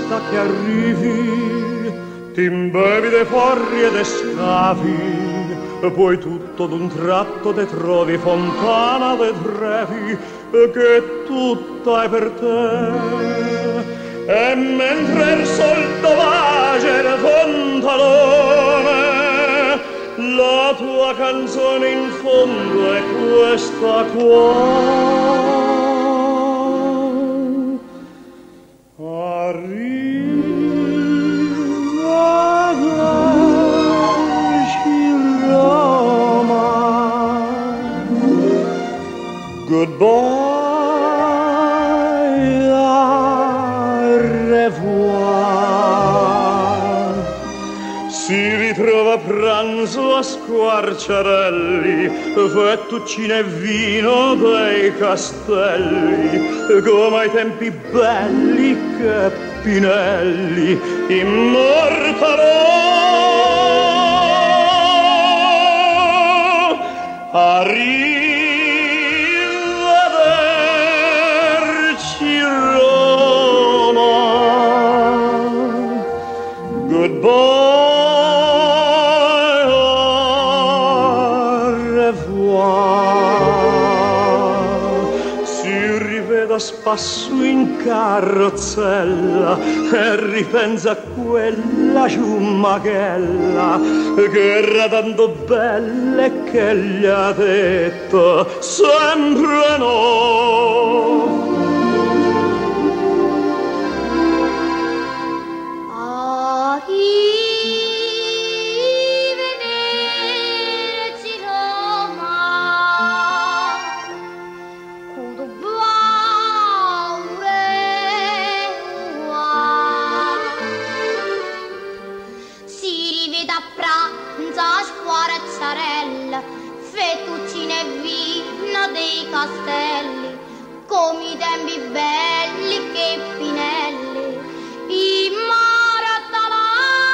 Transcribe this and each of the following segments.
sta che arrivi, t'imbevi de forri e de scavi, poi tutto d'un tratto te trovi fontana de trevi, che tutta è per te. E mentre il sol tovage il fontalone, la tua canzone in fondo è questa qua. Goodbye, au revoir. Si ritrova a pranzo a Squarciarelli, fettuccine e vino dei castelli, come ai tempi belli che Pinelli immortalò. Goodbye, au revoir. Si rivede a spasso in carrozzella e ripensa a quella ciummachella che era tanto bella e che gli ha detto sempre no. Fettuccine e vino dei castelli, come i tempi belli che Pinelli immortalò.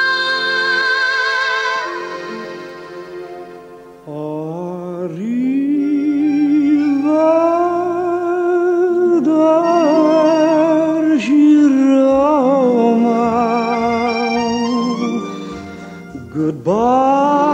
Arrivederci Roma. Goodbye.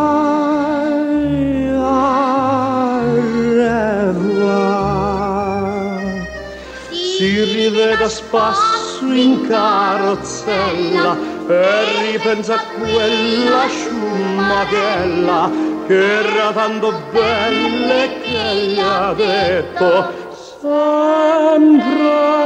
Si rivede a spasso in carrozzella e ripensa a quella ciummachella che era tanto bella e che gli ha detto sempre